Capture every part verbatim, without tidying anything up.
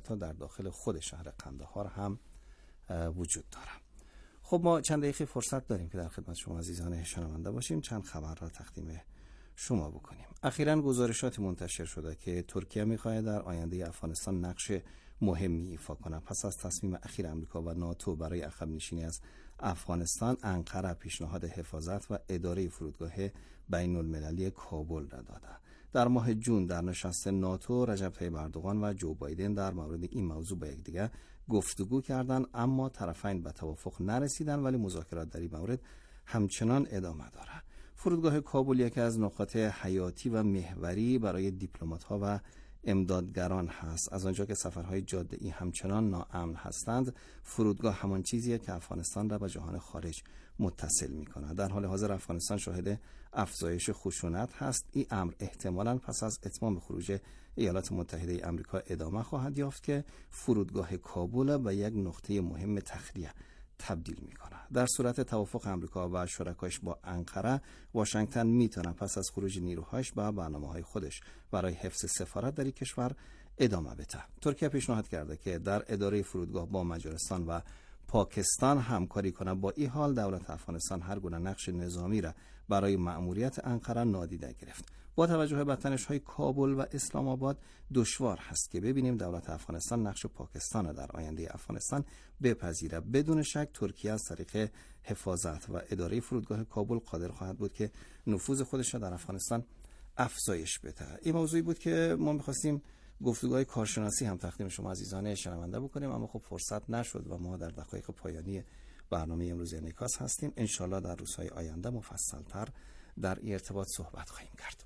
حتی در داخل خود شهر قندهار هم وجود داره. خب ما چند دقیقه فرصت داریم که در خدمت شما عزیزان شنونده باشیم، چند خبر را تقدیم شما بکنیم. اخیراً گزارشات منتشر شده که ترکیه می‌خواهد در آینده افغانستان نقش مهمی ایفا کند. پس از تصمیم اخیر آمریکا و ناتو برای عقب نشینی از افغانستان، انقره پیشنهاد حفاظت و اداره فرودگاه بین المللی کابل را داده. در ماه جون در نشست ناتو، رجب طیب اردوغان و جو بایدن در مورد این موضوع با یکدیگر گفتگو کردند، اما طرفین به توافق نرسیدند، ولی مذاکرات در این مورد همچنان ادامه دارد. فرودگاه کابل یکی از نقاط حیاتی و محوری برای دیپلمات‌ها و امدادگران هست. از آنجا که سفرهای جاده‌ای همچنان ناامن هستند، فرودگاه همان چیزیه که افغانستان را به جهان خارج متصل می‌کند. در حال حاضر افغانستان شاهد افزایش خشونت هست. این امر احتمالاً پس از اتمام خروج ایالات متحده آمریکا ادامه خواهد یافت که فرودگاه کابل به یک نقطه مهم تخلیه تبدیل میکنه. در صورت توافق آمریکا و شرکایش با انقره، واشنگتن میتونه پس از خروج نیروهاش به برنامه‌های خودش برای حفظ سفارت در این کشور ادامه بده. ترکیه پیشنهاد کرده که در اداره فرودگاه با مجارستان و پاکستان همکاری کنه. با این حال دولت افغانستان هر گونه نقش نظامی را برای مأموریت انقره نادیده گرفت. با توجه به تنش‌های کابل و اسلام آباد، دشوار هست که ببینیم دولت افغانستان نقش پاکستان را در آینده افغانستان بپذیره. بدون شک ترکیه از طریق حفاظت و اداره فرودگاه کابل قادر خواهد بود که نفوذ خودش را در افغانستان افزایش بده. این موضوعی بود که ما می‌خواستیم گفتگوهای کارشناسی هم تقدیم شما عزیزان شنونده بکنیم، اما خب فرصت نشد و ما در دقایق پایانی برنامه امروز انعکاس هستیم. انشالله در روزهای آینده مفصل‌تر در این ارتباط صحبت خواهیم کرد.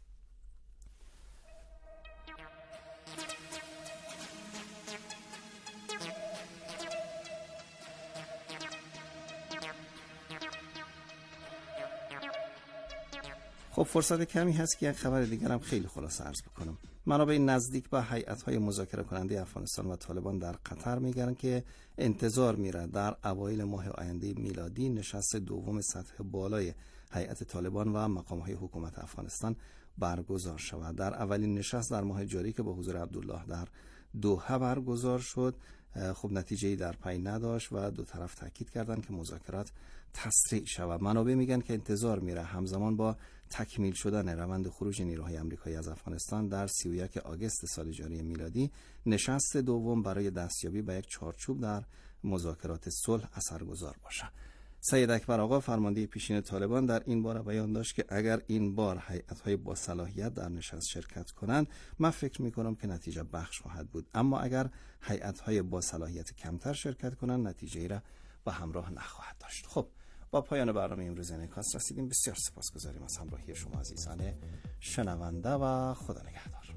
خب فرصت کمی هست که یک خبر دیگرم خیلی خلاصه عرض بکنم. منابع نزدیک به هیئت‌های مذاکره کننده افغانستان و طالبان در قطر میگن که انتظار میره در اوایل ماه آینده میلادی نشست دوم سطح بالای هیئت طالبان و مقام‌های حکومت افغانستان برگزار شود. در اولین نشست در ماه جاری که با حضور عبدالله در دوحه برگزار شد، خب نتیجه‌ای در پی نداشت و دو طرف تاکید کردند که مذاکرات تسریع شود. منابع میگن که انتظار میره همزمان با تکمیل شدن روند خروج نیروهای آمریکایی از افغانستان در سی و یک آگوست سال جاری میلادی، نشست دوم برای دستیابی به یک چارچوب در مذاکرات صلح اثرگذار باشد. سید اکبر آقا فرمانده پیشین طالبان در این باره بیان داشت که اگر این بار هیئت‌های با صلاحیت در نشست شرکت کنند، من فکر می‌کنم که نتیجه بخش خواهد بود، اما اگر هیئت‌های با صلاحیت کمتر شرکت کنند، نتیجه‌ای را به همراه نخواهد داشت. خب با پایان برنامه امروز انعکاس رسیدیم. بسیار سپاسگزاریم از همراهی شما عزیزان شنونده و خدا نگهدار.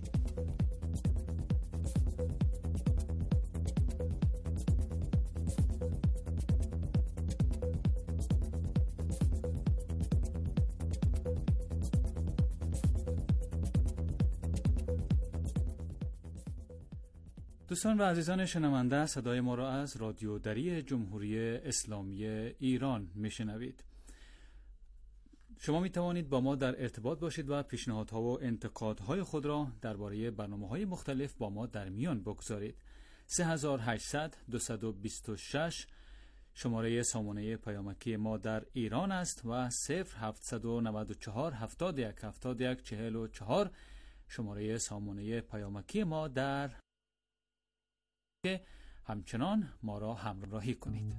دوستان و عزیزان شنونده، صدای ما را از رادیو دری جمهوری اسلامی ایران میشنوید. شما می توانید با ما در ارتباط باشید و پیشنهادها و انتقادهای خود را درباره برنامه‌های مختلف با ما در میان بگذارید. سه هزار و هشتصد دویست و بیست و شش شماره سامانه پیامکی ما در ایران است و صفر هفتصد و نود و چهار هفتاد و یک هفتاد و یک چهل و چهار شماره سامانه پیامکی ما در که همچنان ما را همراهی کنید.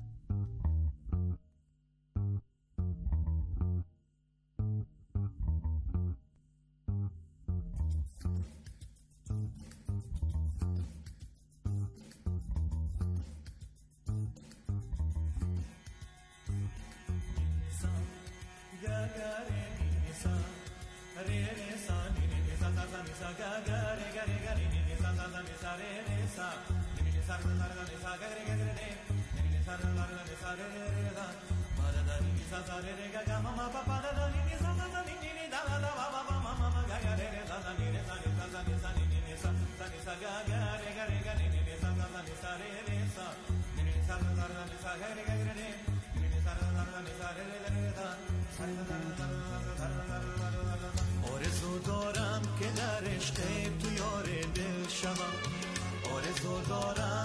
آرزو دارم که در عشق تو یار دل شوم، آرزو دارم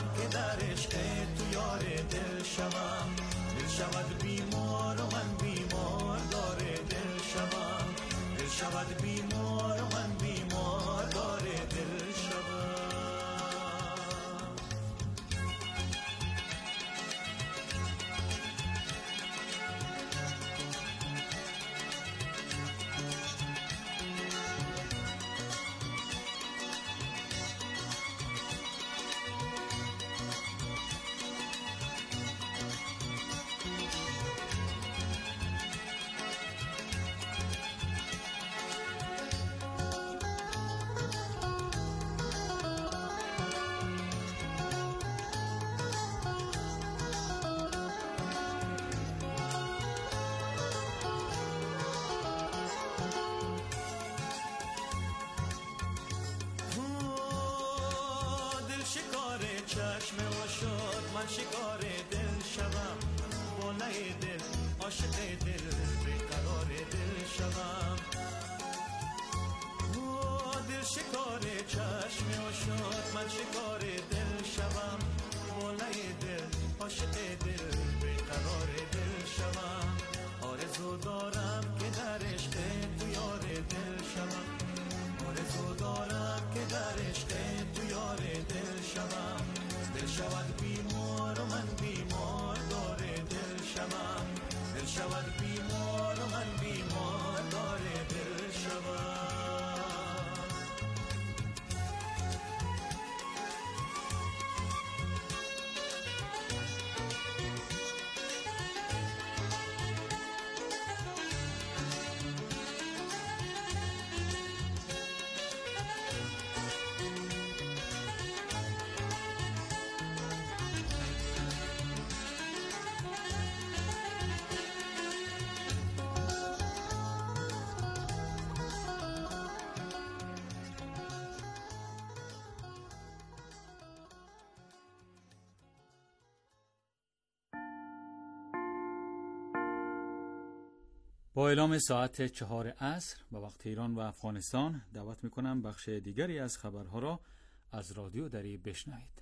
شود بیمار و من بیمار داره دل شوم، دل شود بیمار و من بیمار داره دل شوم. چشم و شد من شکار دل شوم، بالای دل عاشق دل بیقرار دل شوم. دل شکار چشم و شد من شکار دل شوم، بالای دل عاشق دل بیقرار دل شوم. آرزو دارم که در عشق تو یار دل شوم، آرزو دارم که در عشق تو یار دل شوم. دل شود بیمار و من بیمار داره دل شوم، دل شود بیمار و من بیمار داره دل شوم. با اعلام ساعت چهار عصر به وقت ایران و افغانستان دعوت میکنم بخش دیگری از خبرها را از رادیو دری بشنوید.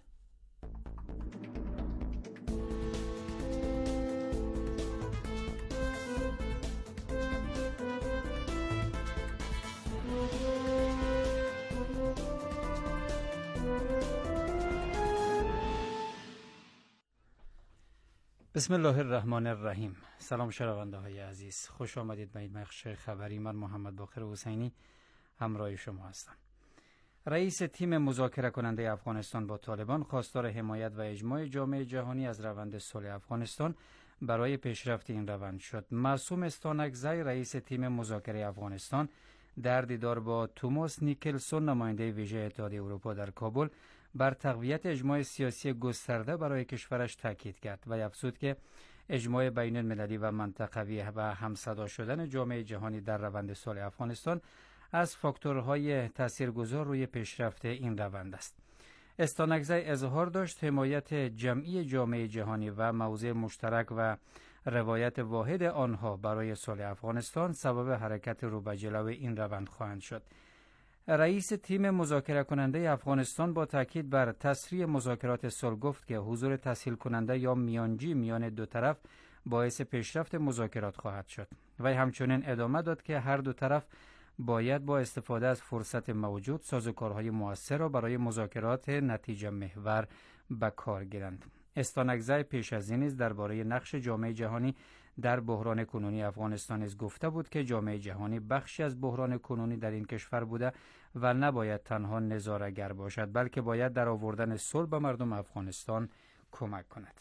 بسم الله الرحمن الرحیم. سلام شنونده های عزیز، خوش آمدید به این بخش خبری. من محمد باقر حسینی همراه شما هستم. رئیس تیم مذاکره کننده افغانستان با طالبان خواستار حمایت و اجماع جامعه جهانی از روند صلح افغانستان برای پیشرفت این روند شد. معصوم استانکزی رئیس تیم مذاکره افغانستان در دیدار با توماس نیکلسون نماینده ویژه اتحادیه اروپا در کابل بر تقویت اجماع سیاسی گسترده برای کشورش تاکید کرد و افزود که اجماع بین المللی و منطقوی و همصدا شدن جامعه جهانی در روند صلح افغانستان از فاکتورهای تاثیرگذار روی پیشرفت این روند است. استانکزی اظهار داشت حمایت جمعی جامعه جهانی و موضع مشترک و روایت واحد آنها برای صلح افغانستان سبب حرکت رو به جلو این روند خواهند شد. رئیس تیم مذاکره کننده افغانستان با تاکید بر تسریع مذاکرات صلح گفت که حضور تسهیل کننده یا میانجی میان دو طرف باعث پیشرفت مذاکرات خواهد شد. و همچنین ادامه داد که هر دو طرف باید با استفاده از فرصت موجود سازوکارهای مؤثر را برای مذاکرات نتیجه محور به کار گیرند. استانکزی پیش از این نیز درباره نقش جامعه جهانی در بحران کنونی افغانستان از گفته بود که جامعه جهانی بخشی از بحران کنونی در این کشور بوده و نباید تنها نظاره‌گر باشد، بلکه باید در آوردن صلح به مردم افغانستان کمک کند.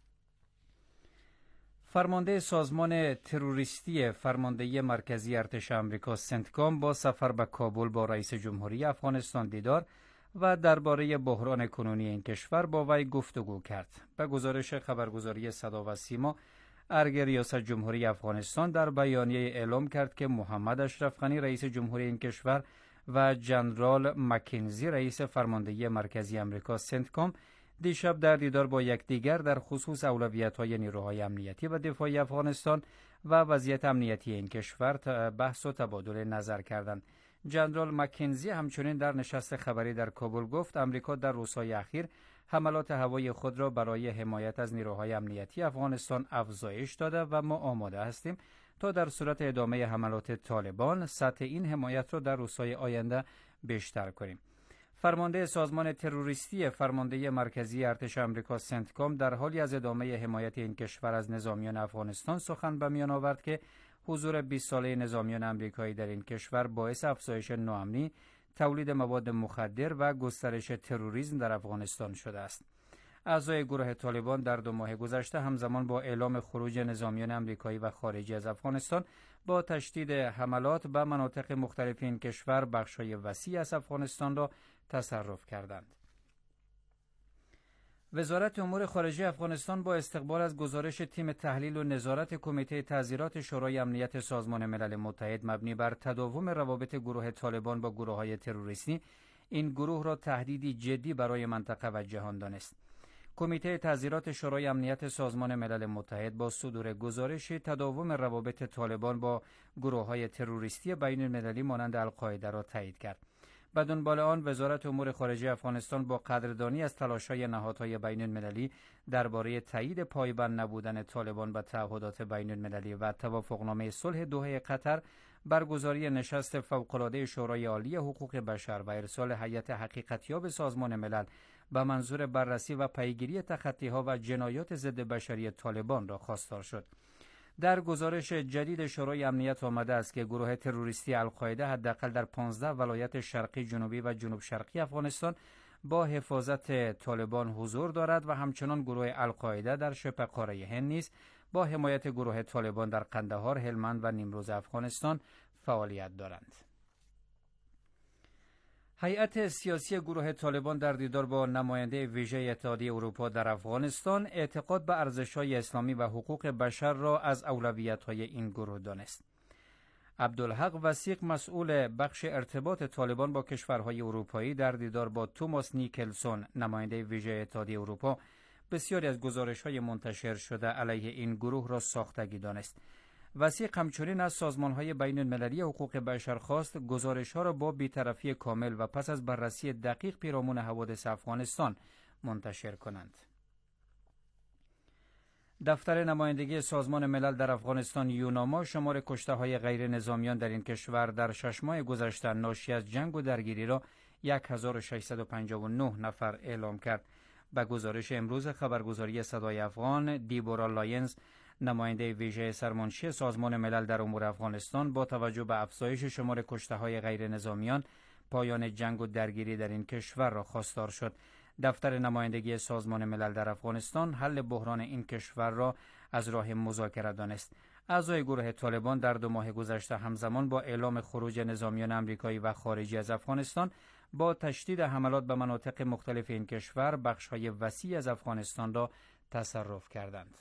فرمانده سازمان تروریستی فرماندهی مرکزی ارتش آمریکا سنتکام با سفر به کابل با رئیس جمهوری افغانستان دیدار و درباره بحران کنونی این کشور با وی گفتگو کرد. به گزارش خبرگزاری صدا و سیما، ارگ ریاست جمهوری افغانستان در بیانیه اعلام کرد که محمد اشرف غنی رئیس جمهوری این کشور و جنرال مکنزی رئیس فرماندهی مرکزی آمریکا سنتکام دیشب در دیدار با یکدیگر در خصوص اولویت‌های نیروهای امنیتی و دفاعی افغانستان و وضعیت امنیتی این کشور بحث و تبادل نظر کردند. جنرال مکنزی همچنین در نشست خبری در کابل گفت آمریکا در روزهای اخیر حملات هوایی خود را برای حمایت از نیروهای امنیتی افغانستان افزایش داده و ما آماده هستیم تا در صورت ادامه حملات طالبان سطح این حمایت را در روزهای آینده بیشتر کنیم. فرمانده سازمان تروریستی فرمانده مرکزی ارتش آمریکا سنتکام در حالی از ادامه حمایت این کشور از نظامیان افغانستان سخن به میان آورد که حضور بیست ساله نظامیان آمریکایی در این کشور باعث افزایش ناامنی، تولید مواد مخدر و گسترش تروریسم در افغانستان شده است. اعضای گروه طالبان در دو ماه گذشته همزمان با اعلام خروج نظامیان آمریکایی و خارجی از افغانستان با تشدید حملات به مناطق مختلف این کشور بخش‌های وسیع از افغانستان را تصرف کردند. وزارت امور خارجه افغانستان با استقبال از گزارش تیم تحلیل و نظارت کمیته تعزیرات شورای امنیت سازمان ملل متحد مبنی بر تداوم روابط گروه طالبان با گروه‌های تروریستی، این گروه را تهدیدی جدی برای منطقه و جهان دانست. کمیته تعزیرات شورای امنیت سازمان ملل متحد با صدور گزارش تداوم روابط طالبان با گروه‌های تروریستی بین المللی مانند القاعده را تایید کرد. به دنبال آن وزارت امور خارجه افغانستان با قدردانی از تلاش‌های نهادهای بین المللی درباره تایید پایبند نبودن طالبان به تعهدات بین المللی و توافقنامه صلح دوحه قطر، برگزاری نشست فوق‌العاده شورای عالی حقوق بشر و ارسال هیئت حقیقتیاب سازمان ملل به منظور بررسی و پیگیری تخطی‌ها و جنایات ضد بشری طالبان را خواستار شد. در گزارش جدید شورای امنیت آمده است که گروه تروریستی القاعده حداقل در پانزده ولایت شرقی، جنوبی و جنوب شرقی افغانستان با حفاظت طالبان حضور دارد و همچنان گروه القاعده در شبه قاره هند نیز با حمایت گروه طالبان در قندهار، هلمند و نیمروز افغانستان فعالیت دارند. هیئت سیاسی گروه طالبان در دیدار با نماینده ویژه اتحادیه اروپا در افغانستان اعتقاد به ارزش‌های اسلامی و حقوق بشر را از اولویت‌های این گروه دانست. عبدالحق وثیق مسئول بخش ارتباط طالبان با کشورهای اروپایی در دیدار با توماس نیکلسون نماینده ویژه اتحادیه اروپا بسیاری از گزارش‌های منتشر شده علیه این گروه را ساختگی دانست. وثیق همچنین از سازمان‌های بین المللی حقوق بشر خواست گزارش‌ها را با بی‌طرفی کامل و پس از بررسی دقیق پیرامون حوادث افغانستان منتشر کنند. دفتر نمایندگی سازمان ملل در افغانستان یوناما شمار کشته‌های غیر نظامیان در این کشور در شش ماه گذشته ناشی از جنگ و درگیری را هزار و ششصد و پنجاه و نه نفر اعلام کرد. به گزارش امروز خبرگزاری صدای افغان، دیبورا لاینز نماینده ویژه سرمنشی سازمان ملل در امور افغانستان با توجه به افزایش شمار کشته‌های غیر نظامیان پایان جنگ و درگیری در این کشور را خواستار شد. دفتر نمایندگی سازمان ملل در افغانستان حل بحران این کشور را از راه مذاکره دانست. اعضای گروه طالبان در دو ماه گذشته همزمان با اعلام خروج نظامیان آمریکایی و خارجی از افغانستان با تشدید حملات به مناطق مختلف این کشور بخش‌های وسیع از افغانستان را تصرف کردند.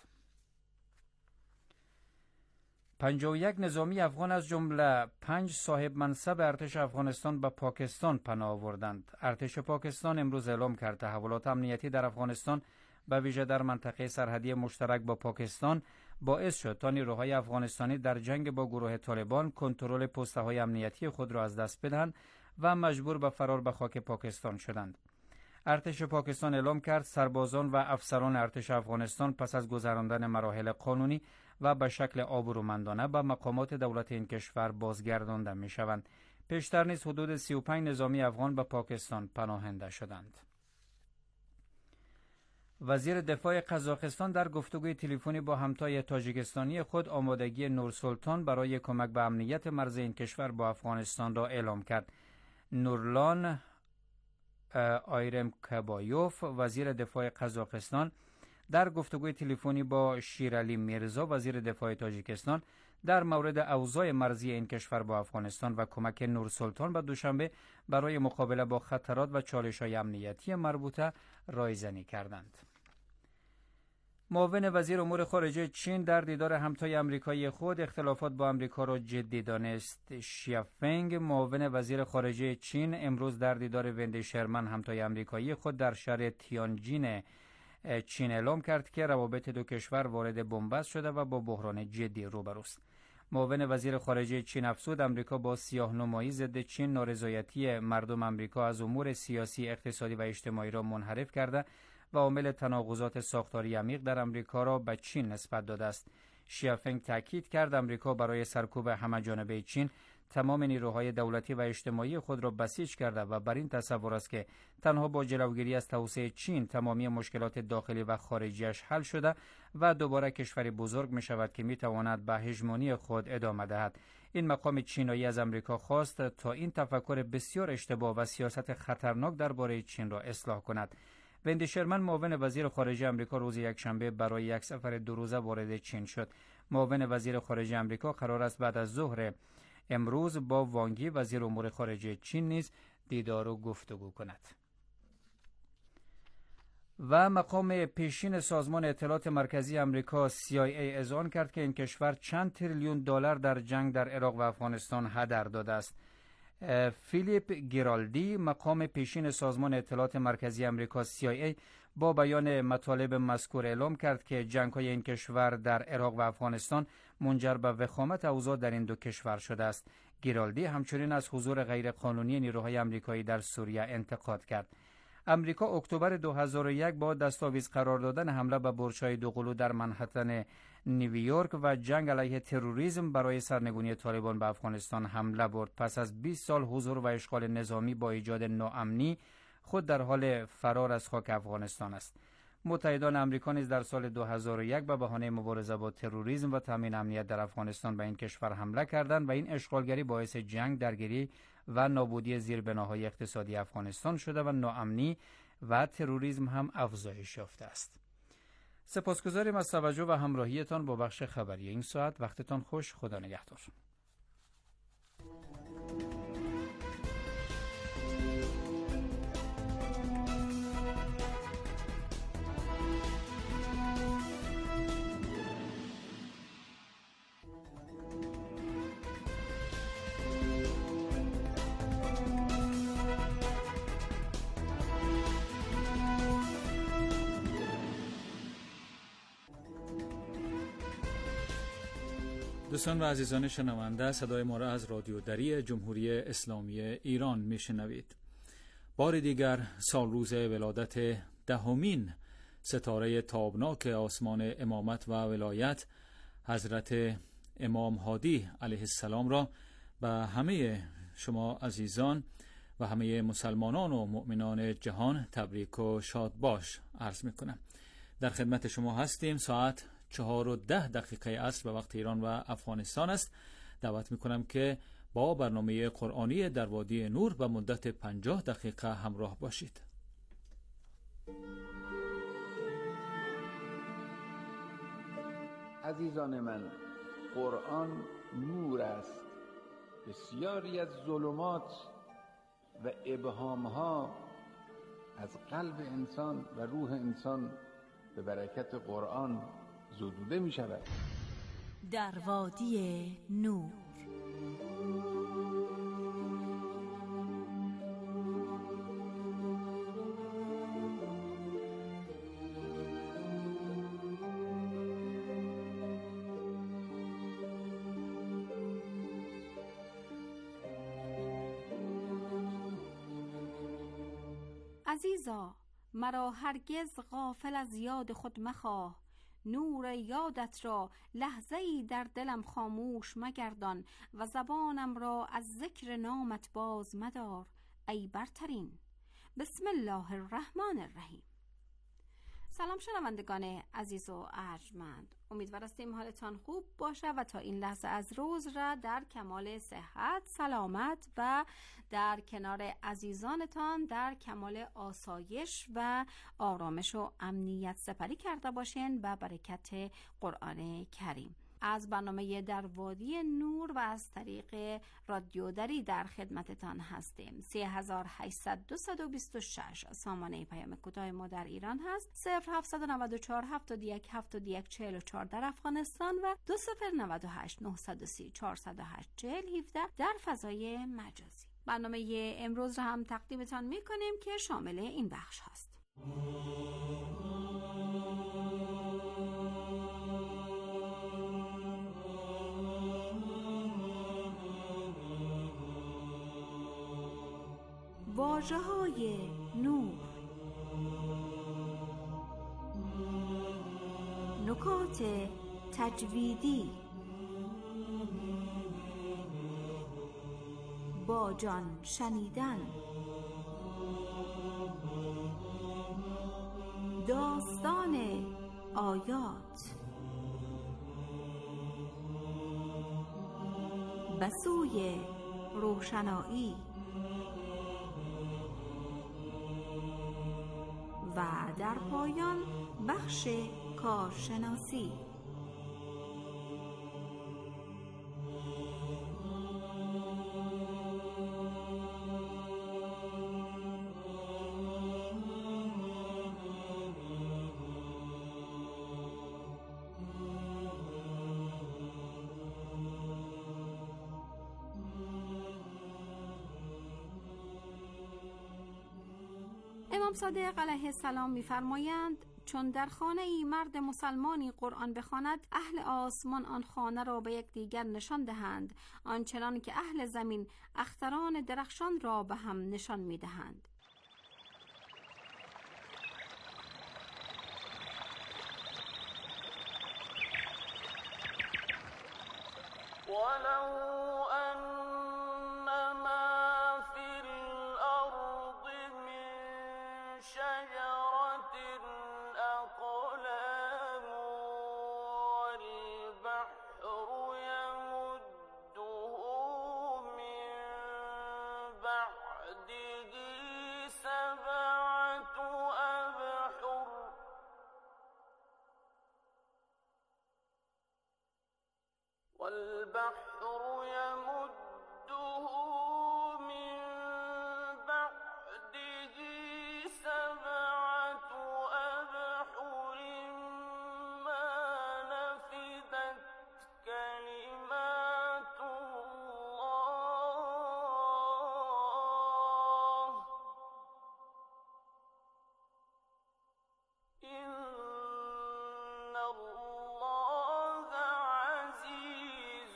پنجاه و یک نظامی افغان از جمله پنج صاحب منصب ارتش افغانستان به پاکستان پناه آوردند. ارتش پاکستان امروز اعلام کرد تحولات امنیتی در افغانستان به ویژه در منطقه سرحدی مشترک با پاکستان باعث شد تا نیروهای افغانستانی در جنگ با گروه طالبان کنترل پست‌های امنیتی خود را از دست بدهند و مجبور به فرار به خاک پاکستان شدند. ارتش پاکستان اعلام کرد سربازان و افسران ارتش افغانستان پس از گذراندن مراحل قانونی و به شکل آبرومندانه به مقامات دولت این کشور بازگردانده می شوند. پیشتر نیز حدود سی و پنج نظامی افغان به پاکستان پناهنده شدند. وزیر دفاع قزاقستان در گفتگوی تلفنی با همتای تاجیکستانی خود آمادگی نورسلطان برای کمک به امنیت مرز این کشور با افغانستان را اعلام کرد. نورلان آیرم کبایوف وزیر دفاع قزاقستان در گفتگوی تلفنی با شیرعلی میرزا وزیر دفاع تاجیکستان در مورد اوضاع مرزی این کشور با افغانستان و کمک نورسلطان به دوشنبه برای مقابله با خطرات و چالش‌های امنیتی مربوطه رایزنی کردند. معاون وزیر امور خارجه چین در دیدار همتای آمریکایی خود اختلافات با آمریکا را جدی دانست. شیافنگ معاون وزیر خارجه چین امروز در دیدار وندی شرمن همتای آمریکایی خود در شهر تیانجین چین اعلام کرد که روابط دو کشور وارد بنبست شده و با بحران جدی روبروست. معاون وزیر خارجه چین افزود آمریکا با سیاه‌نمایی ضد چین نارضایتی مردم آمریکا از امور سیاسی، اقتصادی و اجتماعی را منحرف کرده و عامل تناقضات ساختاری عمیق در امریکا را به چین نسبت داده است. شیافنگ تاکید کرد امریکا برای سرکوب همه‌جانبه چین تمام نیروهای دولتی و اجتماعی خود را بسیج کرده و بر این تصور است که تنها با جلوگیری از توسعه چین تمامی مشکلات داخلی و خارجیش حل شده و دوباره کشوری بزرگ می شود که می تواند به هژمونی خود ادامه دهد. این مقام چینایی از امریکا خواست تا این تفکر بسیار اشتباه و سیاست خطرناک درباره چین را اصلاح کند. وندی شرمن معاون وزیر خارجه امریکا روز یکشنبه برای یک سفر دو روزه وارد چین شد. معاون وزیر خارجه امریکا قرار است بعد از ظهر امروز با وانگی وزیر امور خارجه چین نیز دیدار و گفتگو کند. و مقام پیشین سازمان اطلاعات مرکزی امریکا سی آی ای اذعان کرد که این کشور چند تریلیون دلار در جنگ در عراق و افغانستان هدر داده است. فیلیپ گیرالدی مقام پیشین سازمان اطلاعات مرکزی امریکا سی آی ای با بیان مطالب مذکور اعلام کرد که جنگ‌های این کشور در عراق و افغانستان منجر به وخامت اوضاع در این دو کشور شده است. گیرالدی همچنین از حضور غیرقانونی نیروهای آمریکایی در سوریه انتقاد کرد. امریکا اکتبر دو هزار و یک با دستاویز قرار دادن حمله به برج‌های دوقلو در منهتن نیویورک و جنگ علیه تروریسم برای سرنگونی طالبان به افغانستان حمله برد. پس از بیست سال حضور و اشغال نظامی با ایجاد ناامنی خود در حال فرار از خاک افغانستان است. متحدان آمریکا نیز در سال دو هزار و یک به بهانه مبارزه با تروریسم و تامین امنیت در افغانستان به این کشور حمله کردند و این اشغالگری باعث جنگ، درگیری و نابودی زیربناهای اقتصادی افغانستان شده و ناامنی و تروریسم هم افزایش یافته است. سپاسگزاریم از توجه و همراهیتان با بخش خبری این ساعت. وقتتان خوش. خدا نگهدار. دوستان و عزیزان شنونده، صدای ما را از رادیو دری جمهوری اسلامی ایران میشنوید. بار دیگر سال روز ولادت دهمین ستاره تابناک آسمان امامت و ولایت حضرت امام هادی علیه السلام را به همه شما عزیزان و همه مسلمانان و مؤمنان جهان تبریک و شاد باش عرض میکنم. در خدمت شما هستیم. ساعت چهار و ده دقیقه عصر به وقت ایران و افغانستان است. دعوت میکنم که با برنامه قرآنی در وادی نور به مدت پنجاه دقیقه همراه باشید. عزیزان من، قرآن نور است. بسیاری از ظلمات و ابهامها از قلب انسان و روح انسان به برکت قرآن زدوده می شود. در وادی نور. عزیزا، مرا هرگز غافل از یاد خود مخواه. نور یادت را لحظه‌ای در دلم خاموش مگردان و زبانم را از ذکر نامت باز مدار ای برترین. بسم الله الرحمن الرحیم. سلام شنوندگان عزیز و ارجمند، امیدوار هستیم حالتان خوب باشه و تا این لحظه از روز را در کمال صحت، سلامت و در کنار عزیزانتان در کمال آسایش و آرامش و امنیت سپری کرده باشین به برکت قرآن کریم. از برنامه در وادی نور و از طریق رادیو دری در خدمتتان هستیم. سه هزار و هشتصد و بیست و شش سامانه پیام کوتاه ما در ایران هست. صفر هفتصد و نود و چهار هفتاد و یک هفتاد و یک چهل و چهار در افغانستان و دو صفر نود و هشت نهصد و سی چهارصد و هشت چهل هفده در فضای مجازی. برنامه امروز را هم تقدیمتان می کنیم که شامل این بخش هست. واژه‌های نور. نکات تجویدی با جان شنیدن، داستان آیات، به سوی روشنایی و در پایان بخش کارشناسی. امام صادق علیه السلام می‌فرمایند چون در خانه ای مرد مسلمانی قرآن بخواند، اهل آسمان آن خانه را به یک دیگر نشان دهند، آنچنان که اهل زمین اختران درخشان را به هم نشان می‌دهند. ولو والبحر يمده من بعده سبعة أبحر ما نفدت كلمات الله إن الله عزيز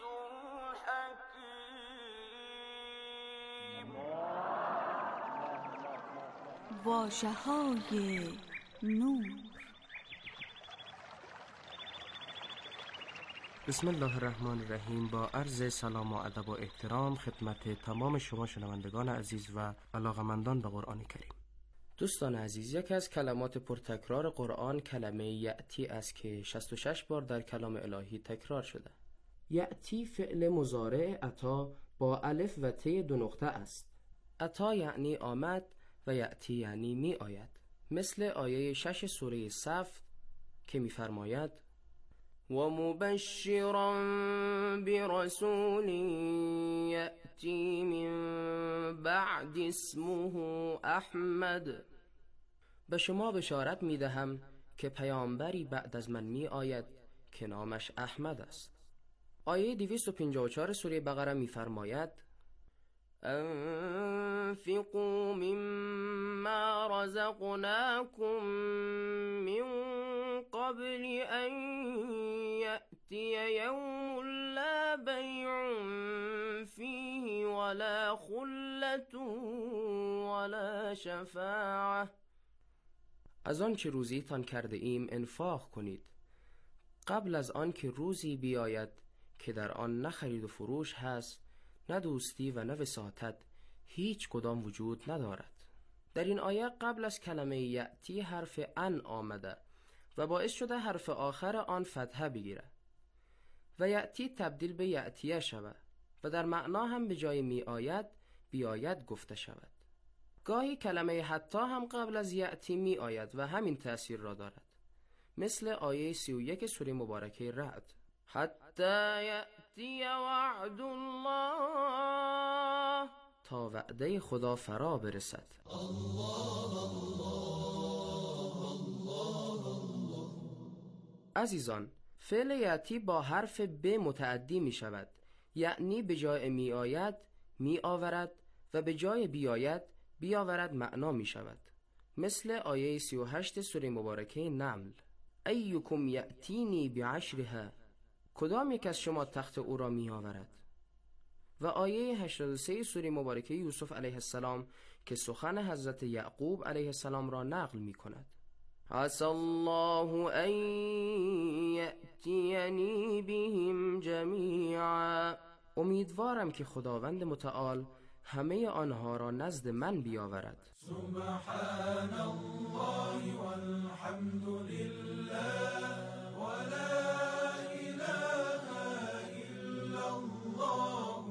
حكيم. واژه‌های نور. بسم الله الرحمن الرحیم. با عرض سلام و ادب و احترام خدمت تمام شما شنوندگان عزیز و علاقمندان به قرآن کریم. دوستان عزیز، یکی از کلمات پرتکرار قرآن کلمه یأتی است که شصت و شش بار در کلام الهی تکرار شده. یأتی فعل مضارع اتی با الف و ت دو نقطه است. اتی یعنی آمد و یأتی یعنی می آید. مثل آیه شش سوره صف که می فرماید و مبشرا برسول یأتی من بعد اسمه احمد. به شما بشارت می دهم که پیامبری بعد از من می آید که نامش احمد است. آیه دویست و پنجاه و چهار سوره بقره می فرماید انفقوا مما رزقناكم من قبل ان یأتی یوم لا بیع فیه ولا خلة ولا شفاعة. از آن که روزیتان کرده ایم انفاق کنید قبل از آن که روزی بیاید که در آن نه خرید و فروش هست، نه دوستی و نه وساطت هیچ کدام وجود ندارد. در این آیه قبل از کلمه یأتی حرف ان آمده و باعث شده حرف آخر آن فتحه بگیره و یأتی تبدیل به یأتیه شود و در معنا هم به جای می آید بیاید گفته شود. گاهی کلمه حتی هم قبل از یأتی می آید و همین تأثیر را دارد، مثل آیه سی و یک سوره مبارکه رعد حتی یأتی وعد الله، تا وعده خدا فرا برسد. عزیزان، فعل یأتی با حرف ب متعدی می شود، یعنی به جای می آید می آورد و به جای بیاید بیاورد معنا می شود، مثل آیه سی و هشت سوره مبارکه نمل ایکم یأتینی بعشرها، کدام یک از شما تخت او را می آورد. و آیه هشتاد و سه سوره مبارکه یوسف علیه السلام که سخن حضرت یعقوب علیه السلام را نقل می کند عسى الله أن یأتینی بهم جمیعا. امیدوارم که خداوند متعال همه آنها را نزد من بیاورد. سبحان الله والحمد لله ولا اله الا الله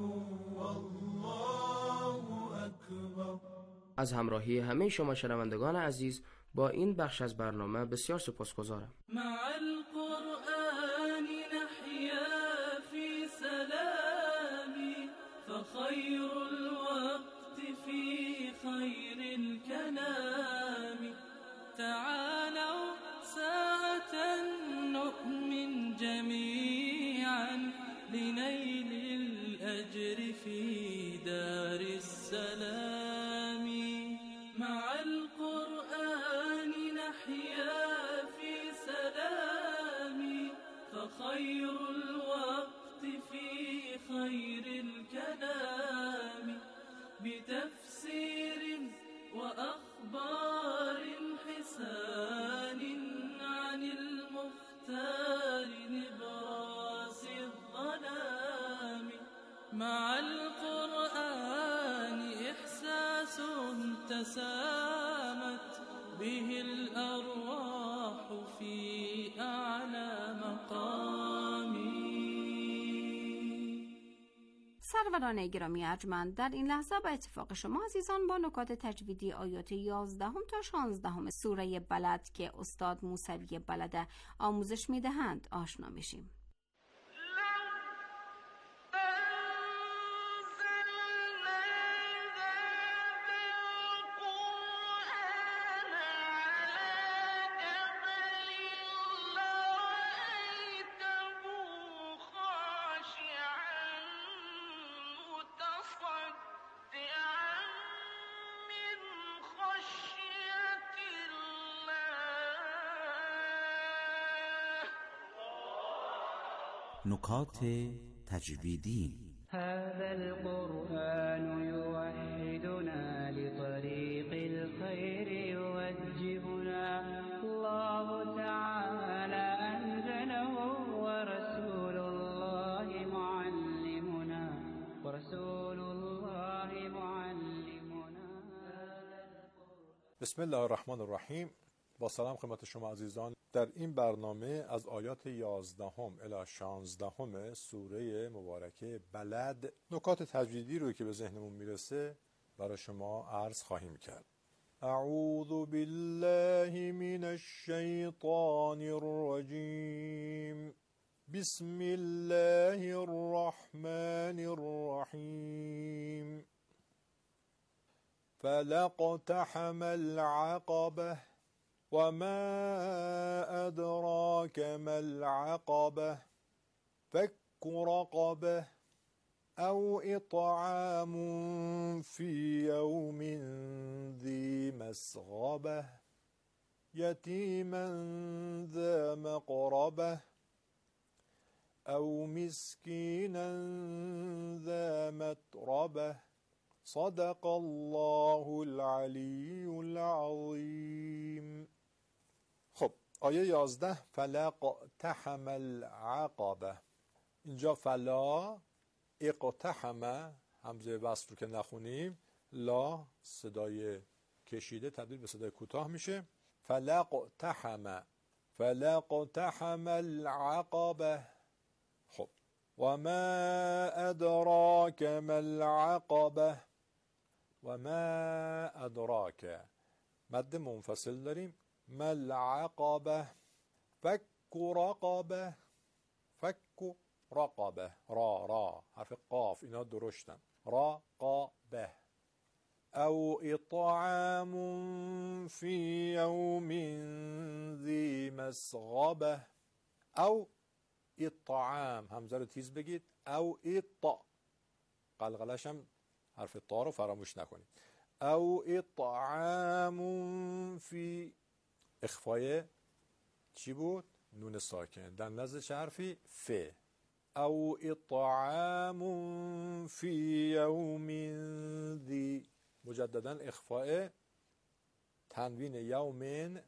والله اکبر. از همراهی همه شما شنوندگان عزیز با این بخش از برنامه بسیار سپاسگزارم. مع القرآن نحيا في سلام فخير الوقت في خير الكلام. تعالوا ساعة نؤمن جميعا لنيل الأجر في دار السلام. مع القرآن نحيا في سلام فخير الوقت في خير الكلام. بتفسير وأخبار حسان عن المختار نبراس الظلام. مع القرآن إحساس تسامت به الأرواح في أعلى مقام. سروران گرامی ارجمند، در این لحظه به اتفاق شما عزیزان با نکات تجویدی آیات یازدهم تا شانزدهم سوره بلد که استاد موسوی بلد آموزش میدهند آشنا میشیم. نکات تجویدی. هذا القرآن يوحدنا لطريق الخير يوجهنا. الله تعالى أنزله ورسول الله معلمنا ورسول الله معلمنا. بسم الله الرحمن الرحیم. با سلام خدمت شما عزیزان. در این برنامه از آیات یازدهم الی شانزدهم سوره مبارکه بلد نکات تجویدی رو که به ذهنمون میرسه برای شما عرض خواهیم کرد. اعوذ بالله من الشیطان الرجیم. بسم الله الرحمن الرحیم. فلاقتحم العقبة وما أدراك ما العقبة فك رقبة أو إطعام في يوم ذي مسغبة يتيما ذا مقربة أو مسكينا ذا متربة صدق الله العلی العظیم. خب آیه یازده فلاقتحم العقبه. اینجا فلا اقتحم همزه وصل رو که نخونیم لا صدای کشیده تبدیل به صدای کوتاه میشه. فلاقتحم فلاقتحم العقبه. خب و ما ادراک ما العقبه. و ما ادراک مد منفصل داریم. ما العقبه فک رقبه. فک رقبه را را حرف قاف اینا درشتن. رقبه او اطعام فی یوم ذی مسغبه. او اطعام همزه رو تیز بگید. او اطع قلقلش هم حرف طا رو فراموش نکنید. او اطعام فی اخفای چی بود؟ نون ساکن در نزدش حرفی ف. او اطعام فی یوم ذی مجددا اخفای تنوین یومین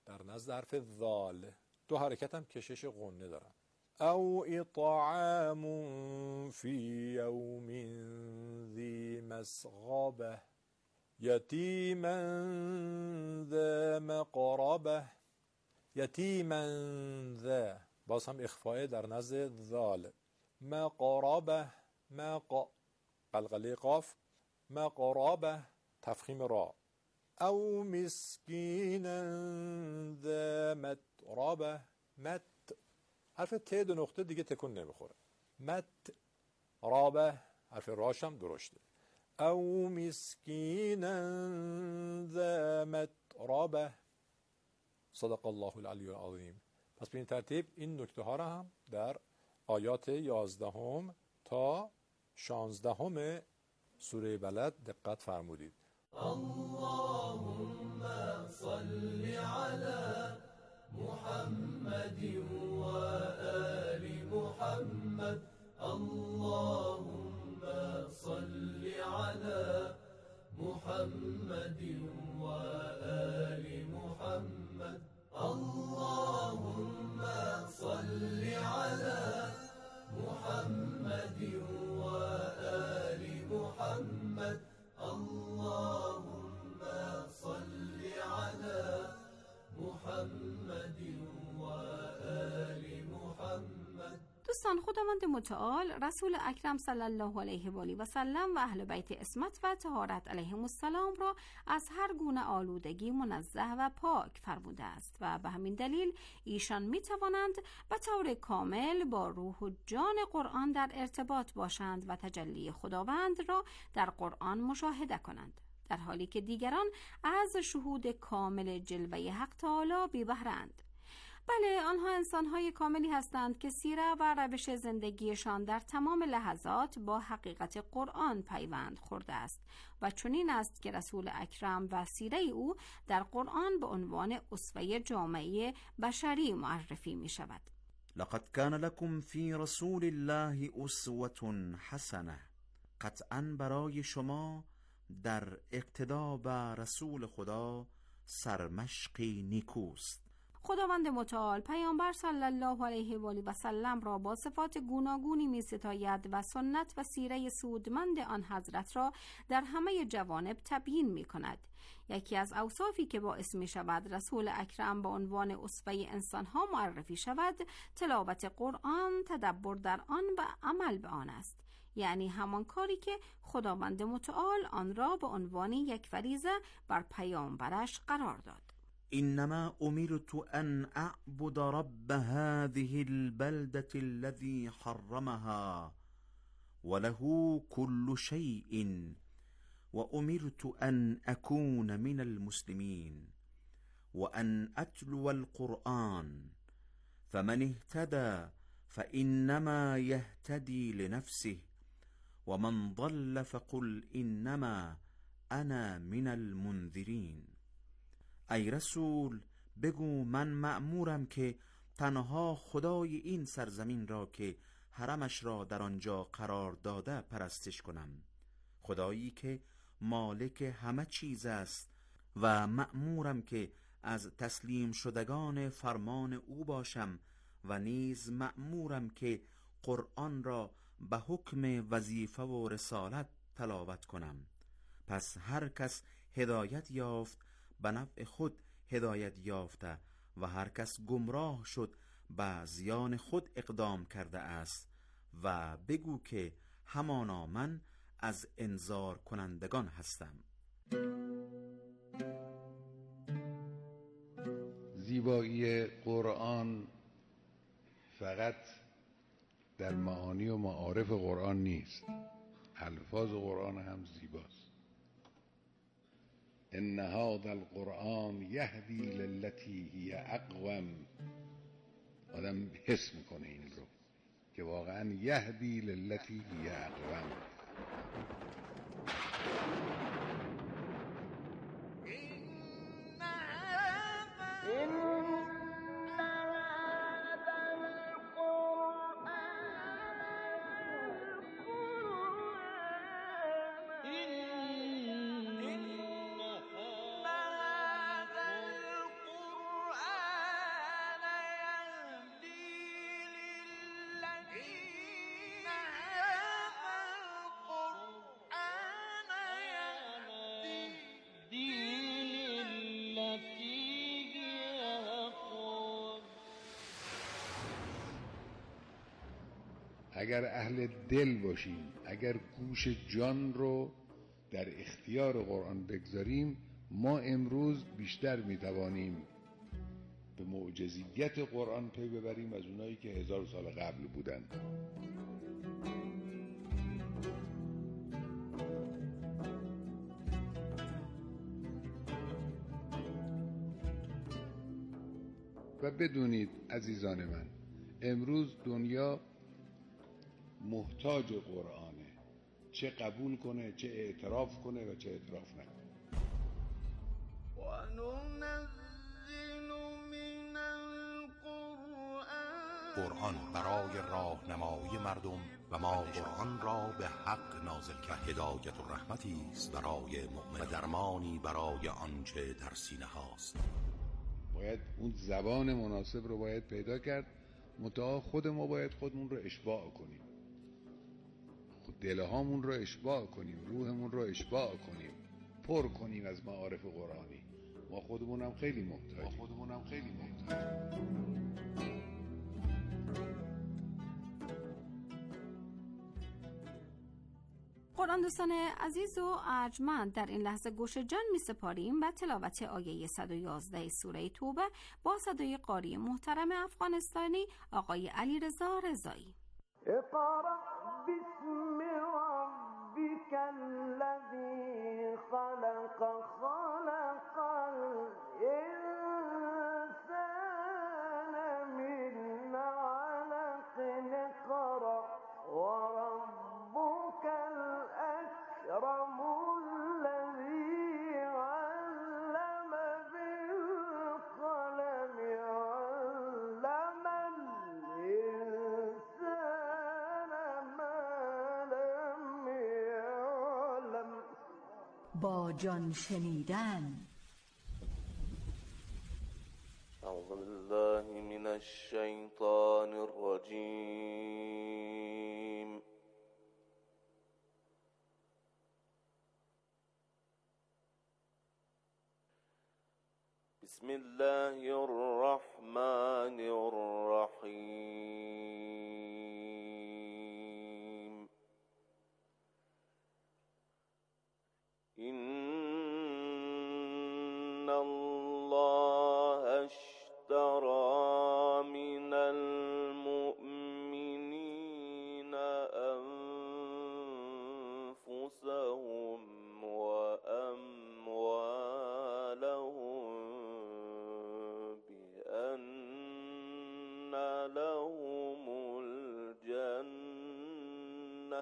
در نزد حرف ذال دو حرکت هم کشش غنه دارن. او اطعام فی یوم ذی مسغبه یتیما ذا مقربه. یتیما ذا باز هم اخفاء در نزد ذال. مقربه مق قلقله قاف. مقربه تفخیم را. او مسکینا ذا متربه. مت حرف ت دو نقطه دیگه تکون نمیخوره. مت رابه حرف راش هم درشته. او مسکینا ذا متربه. صدق الله العلی العظیم. پس به این ترتیب این نکته ها را هم در آیات یازدهم تا شانزدهم سوره بلد دقت فرمودید. اللهم صل على محمد و آل محمد. اللهم صل على محمد و آل محمد. اللهم صل على محمد و آل محمد. اللهم صل على محمد و آل محمد. دوستان، خداوند متعال رسول اکرم صلی الله علیه و آله و سلم و اهل بیت عصمت و طهارت علیهم السلام را از هر گونه آلودگی منزه و پاک فرموده است و به همین دلیل ایشان می توانند به طور کامل با روح و جان قرآن در ارتباط باشند و تجلی خداوند را در قرآن مشاهده کنند، در حالی که دیگران از شهود کامل جلوه حق تعالی بی بهره‌اند. بله، آنها انسان‌های کاملی هستند که سیره و روش زندگیشان در تمام لحظات با حقیقت قرآن پیوند خورده است و چنین است که رسول اکرم و سیره او در قرآن به عنوان اسوه جامعه بشری معرفی می شود. لقد كان لكم في رسول الله اسوة حسنه. قطعاً برای شما در اقتدا به رسول خدا سرمشقی نیکوست. خداوند متعال پیامبر صلی الله علیه و آله و سلم را با صفات گوناگونی می ستاید و سنت و سیره سودمند آن حضرت را در همه جوانب تبیین می کند. یکی از اوصافی که باعث می شود رسول اکرم به عنوان اسوه انسانها معرفی شود تلاوت قرآن، تدبر در آن و عمل به آن است، یعنی همان کاری که خداوند متعال آن را به عنوان یک فریضه بر پیامبرش قرار داد. انما امرت ان اعبد رب هذه البلدة الذي حرمها وله كل شيء وامرت ان اكون من المسلمين وان اتلو القرآن فمن اهتدى فانما يهتدي لنفسه ومن ضل فقل انما انا من المنذرين. ای رسول، بگو من مأمورم که تنها خدای این سرزمین را که حرمش را در آنجا قرار داده پرستش کنم، خدایی که مالک همه چیز است، و مأمورم که از تسلیم شدگان فرمان او باشم و نیز مأمورم که قرآن را به حکم وظیفه و رسالت تلاوت کنم. پس هر کس هدایت یافت به نفع خود هدایت یافته و هر کس گمراه شد به زیان خود اقدام کرده است. و بگو که همانا من از انذار کنندگان هستم. زیبایی قرآن فقط در معانی و معارف قرآن نیست، الفاظ قرآن هم زیباست. ان هذا القرآن یهدی للتی هی اقوم. آدم حس میکنه این رو که واقعا یهدی للتی هی اقوم. اگر اهل دل باشیم، اگر گوش جان رو در اختیار قرآن بگذاریم، ما امروز بیشتر میتوانیم به معجزیت قرآن پی ببریم از اونایی که هزار سال قبل بودن. و بدونید عزیزان من، امروز دنیا محتاج قرآنه، چه قبول کنه، چه اعتراف کنه و چه اعتراف نکنه. قرآن برای راهنمایی مردم و ما قرآن را به حق نازل کرد. هدایت و رحمتی است برای مؤمن و درمانی برای آنچه در سینه هاست. باید اون زبان مناسب رو باید پیدا کرد، منتها خود ما باید خودمون رو اشباع کنیم، خود دلهامون رو اشباع کنیم، روحمون رو اشباع کنیم، پر کنیم از معارف قرآنی. ما خودمونم خیلی محتاجیم. ما خودمونم خیلی محتاجیم. قرآن دوستان عزیز و ارجمند، در این لحظه گوش جان می سپاریم و تلاوت آیه صد و یازده سوره توبه با صدای قاری محترم افغانستانی آقای علیرضا رضایی. اقرأ باسم ربک الذی خلق خلق الانسان من علق اقرأ وربک الاکرم الذی علم بالقلم علم الانسان ما لم یعلم. با جان شنیدن. اعوذ بالله من الشیطان الرجیم. بسم الله الرحمن الرحیم. ان الله اشترى من المؤمنین انفسهم واموالهم بأن لهم الجنة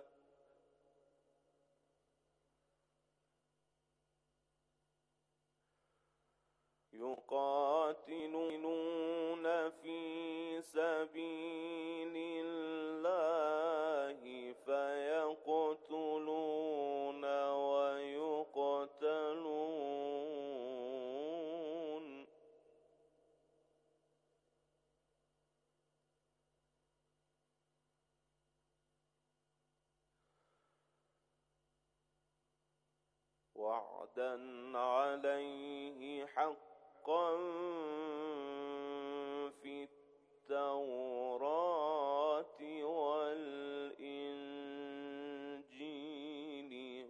يقاتلون في سبيل الله فيقتلون ويقتلون وعدا عليه حقا في التوراة والإنجيل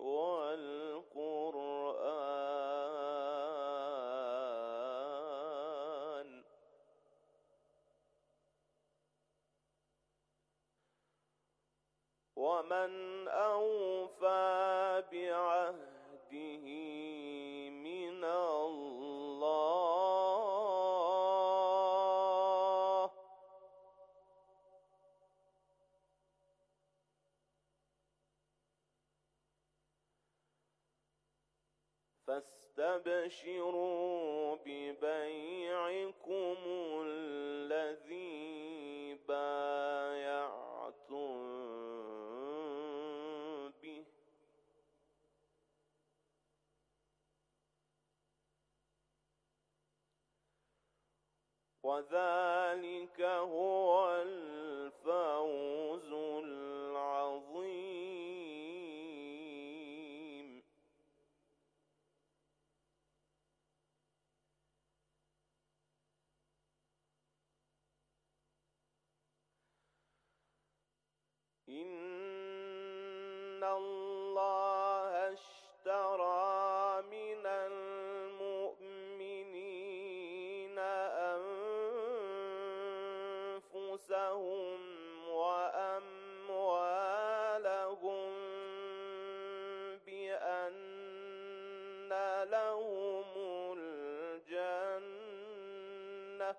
والقرآن ومن أوفى بعهده من الله فاستبشروا ببيعكم الذي بايعتم به وذلك هو الفوز العظيم. إن الله اشترى من المؤمنين أنفسهم وأموالهم بأن لهم الجنة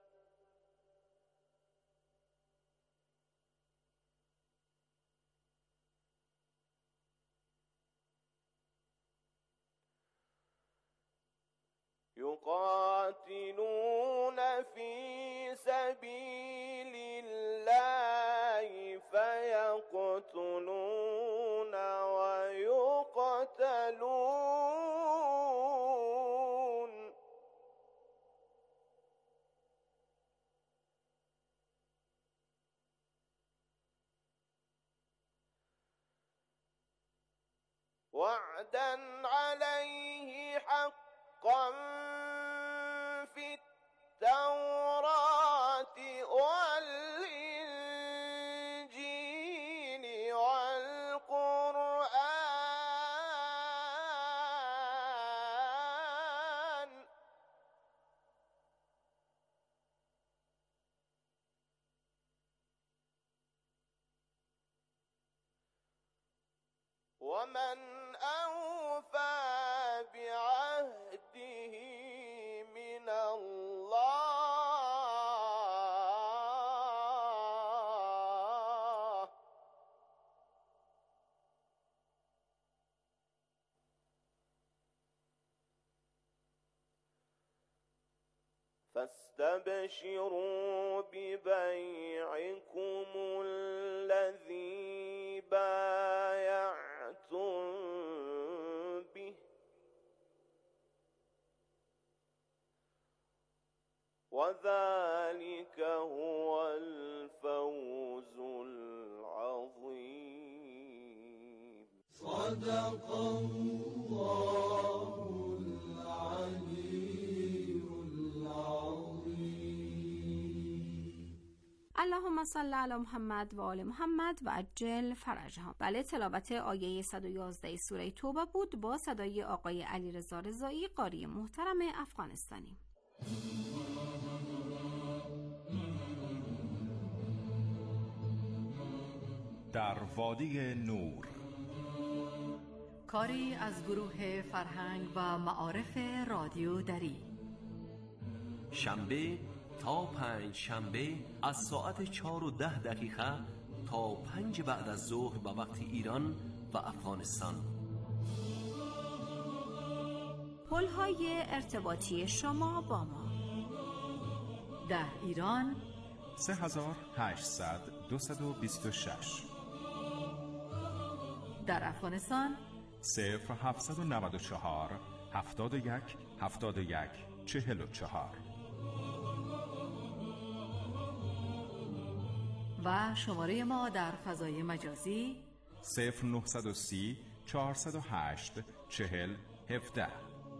يقاتلون في سبيل الله فيقتلون ويقتلون وعدا عليه حقا في التوراة والإنجيل والقرآن ومن أوفى بعهده من الله فاستبشروا ببيعكم الذي بايعتم به وذلك هو الفوز العظيم. صدق الله العلي العظيم. اللهم صل علی محمد و آل محمد و عجل فرجهم. بله، تلاوت آیه صد و یازده سوره توبه بود با صدای آقای علیرضا رضایی، قاری محترم افغانستانی. در وادی نور، کاری از گروه فرهنگ و معارف رادیو دری. شنبه تا پنج شنبه از ساعت چهار و ده دقیقه تا پنج بعد از ظهر به وقت ایران و افغانستان. پل‌های ارتباطی شما با ما: در ایران سه هزار و هشتصد دویست و بیست و شش، در افغانستان صفر هفتصد و نود و چهار هفتاد و یک هفتاد و یک چهل و چهار و شماره ما در فضای مجازی صفر نهصد و سی چهارصد و هشت چهل هفده.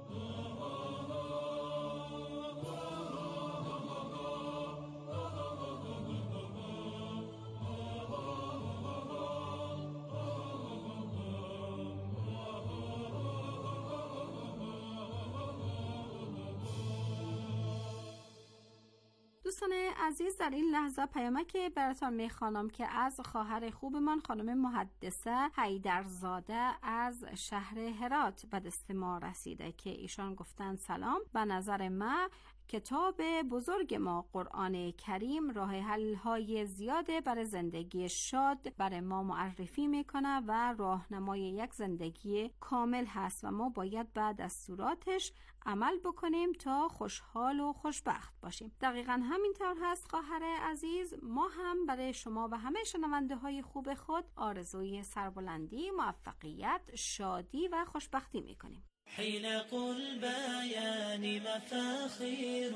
دوستان عزیز، در این لحظه پیامک براتون میخوانم که از خواهر خوبمان خانم محدثه حیدرزاده از شهر هرات به دست ما رسیده که ایشان گفتن سلام، به نظر ما کتاب بزرگ ما قرآن کریم راه حل های زیاده برای زندگی شاد برای ما معرفی میکنه و راهنمای یک زندگی کامل هست و ما باید بعد دستوراتش عمل بکنیم تا خوشحال و خوشبخت باشیم. دقیقاً همینطور هست خواهر عزیز. ما هم برای شما و همه شنونده های خوب خود آرزوی سربلندی، موفقیت، شادی و خوشبختی میکنیم. حلق البيان مفاخير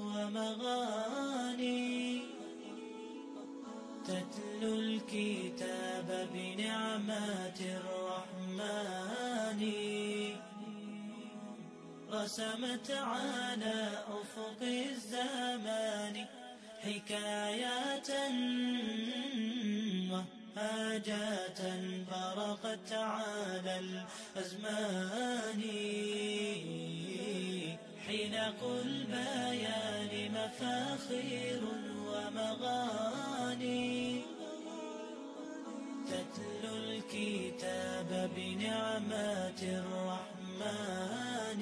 ومغاني تتلو الكتاب بنعمات الرحمن رسمت على أفق الزمان حكايات هاجات برقت على الأزمان حين قل بيان مفاخير ومغاني تتلو الكتاب بنعمات الرحمن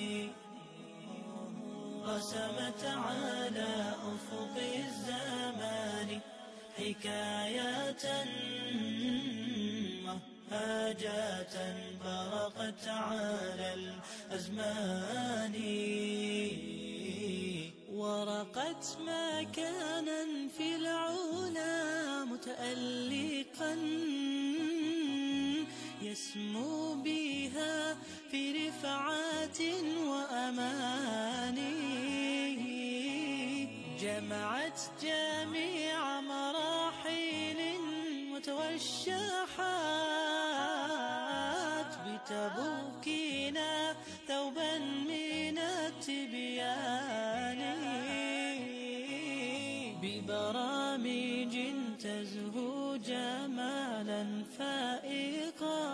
رسمت على أفق الزمان حكايات وهاجات برقت على الأزمان ورقت مكانا في العلا متألقا يسمو بها في رفعات وأماني جمعت جميع مراحل وتوشحات بتبوكنا ثوبا من التبيان ببرامج تزهو جمالا فائقا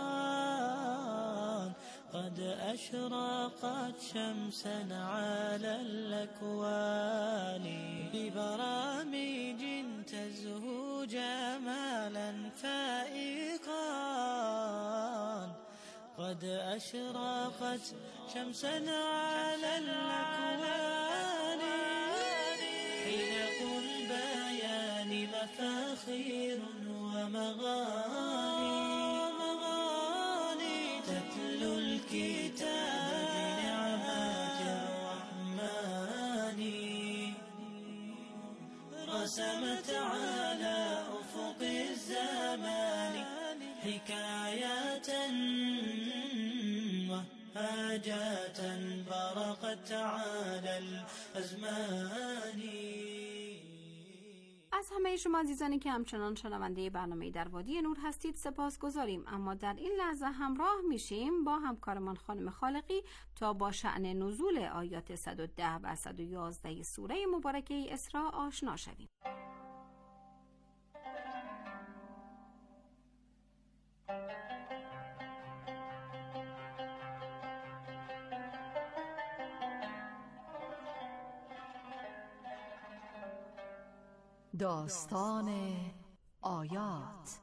قد أشرقت شمسا على الأكوان ببرامج تزهو جمالا فائقا قد أشرقت شمسا على الأكوان حين قل بيان مفاخير ومغاني تتلو الكتاب بنعمات الرحمن رسمت على أفق الزمان حكايات وهاجات برقت على الأزمان. از همه شما عزیزانی که همچنان شنونده برنامه در وادی نور هستید سپاس گذاریم، اما در این لحظه همراه میشیم با همکارمان خانم خالقی تا با شأن نزول آیات صد و ده و صد و یازده سوره مبارکه اسراء آشنا شویم. داستان آیات.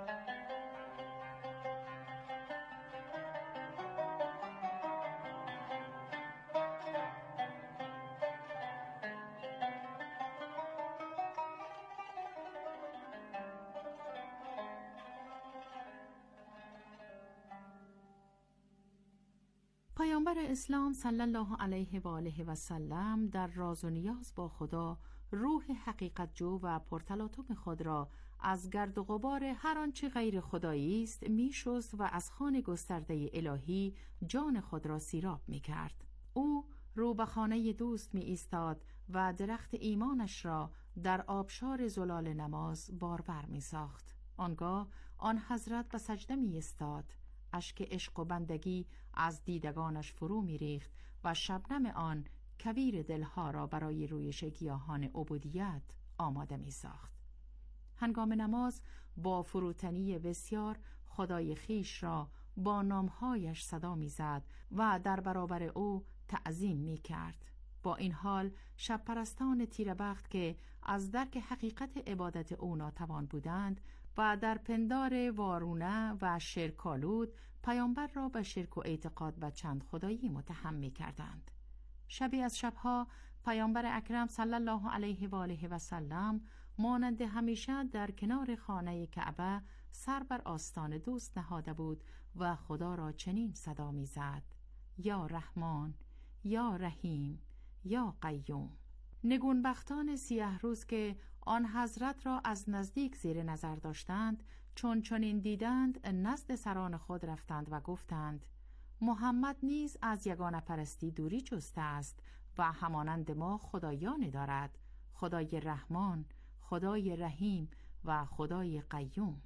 پیامبر اسلام صلی الله علیه و آله و سلم در راز و نیاز با خدا روح حقیقت جو و پرتلاطم خود را از گرد و غبار هر آنچه غیر خدایی است میشست و از خوان گسترده الهی جان خود را سیراب میکرد. او رو به خانه دوست می ایستاد و درخت ایمانش را در آبشار زلال نماز بارور می ساخت. آنگاه آن حضرت به سجده می ایستاد، اشک عشق و بندگی از دیدگانش فرو می ریخت و شبنم آن کویر دلها را برای رویش گیاهان عبودیت آماده می ساخت. هنگام نماز با فروتنی بسیار خدای خیش را با نامهایش صدا می زد و در برابر او تعظیم می کرد. با این حال شب پرستان تیره بخت که از درک حقیقت عبادت او ناتوان بودند و در پندار وارونه و شرکالود پیامبر را به شرک و اعتقاد به چند خدایی متهم می کردند. شبی از شبها پیامبر اکرم صلی الله علیه و آله و سلم مانند همیشه در کنار خانه کعبه سر بر آستان دوست نهاده بود و خدا را چنین صدا می زد: یا رحمان، یا رحیم، یا قیوم. نگونبختان سیه روز که آن حضرت را از نزدیک زیر نظر داشتند چون چنین دیدند نزد سران خود رفتند و گفتند: محمد نیز از یگانه پرستی دوری جسته است و همانند ما خدایان دارد، خدای رحمان، خدای رحیم و خدای قیوم.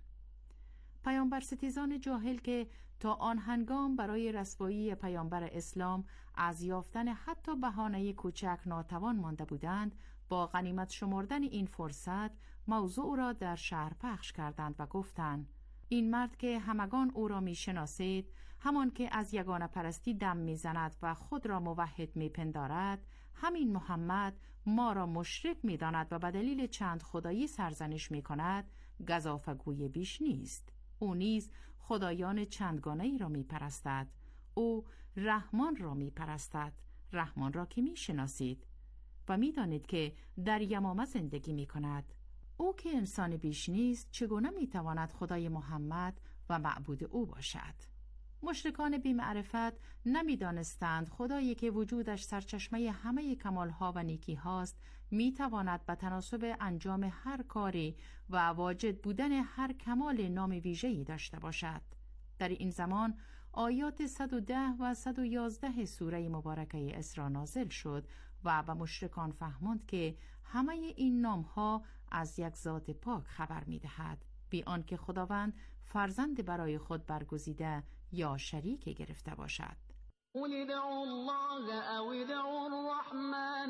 پیامبر ستیزان جاهل که تا آن هنگام برای رسوایی پیامبر اسلام از یافتن حتی بهانه کوچک ناتوان مانده بودند، با غنیمت شمردن این فرصت موضوع را در شهر پخش کردند و گفتند این مرد که همگان او را می شناسید، همان که از یگانه پرستی دم می زند و خود را موحد می پندارد، همین محمد ما را مشرک می داند و به دلیل چند خدایی سرزنش می کند، گزافگوی بیش نیست. او نیز خدایان چندگانه ای را می پرستد. او رحمان را می پرستد، رحمان را که می شناسید و می دانید که در یمامه زندگی می کند. او که انسان بیش نیست چگونه می تواند خدای محمد و معبود او باشد؟ مشرکان بی معرفت نمی دانستند خدایی که وجودش سرچشمه همه کمالها و نیکی هاست می تواند به تناسب انجام هر کاری و واجد بودن هر کمال نام ویژه‌ای داشته باشد. در این زمان آیات صد و ده و صد و یازده سوره مبارکه اسراء نازل شد و به مشرکان فهماند که همه این نامها از یک ذات پاک خبر می دهد، بی آنکه خداوند فرزند برای خود برگزیده یا شریک گرفته باشد. قل ادعوا الله او ادعوا الرحمن